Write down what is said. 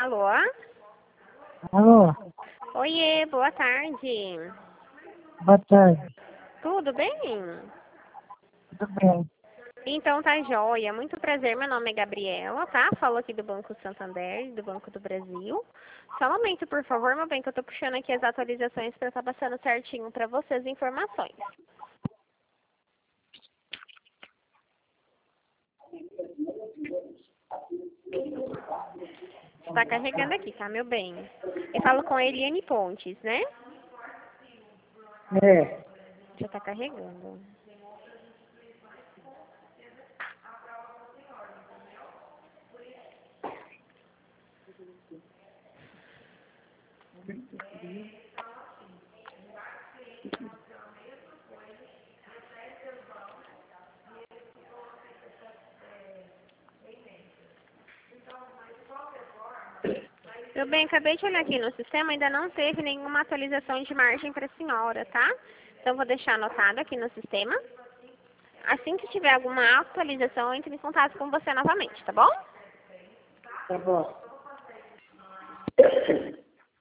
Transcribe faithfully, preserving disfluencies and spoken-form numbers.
Alô? Alô, Oiê, boa tarde. boa tarde. Tudo bem? Tudo bem? Então tá joia. Muito prazer, meu nome é Gabriela, tá? Falo aqui do Banco Santander, do Banco do Brasil. Só um momento, por favor, meu bem, que eu tô puxando aqui as atualizações para estar passando certinho para vocês as informações. Está carregando aqui, tá, meu bem? Eu falo com a Eliane Pontes, né? É, Já tá carregando. Meu bem, acabei de olhar aqui no sistema, ainda não teve nenhuma atualização de margem para a senhora, tá? Então vou deixar anotado aqui no sistema. Assim que tiver alguma atualização, eu entre em contato com você novamente, tá bom? tá bom.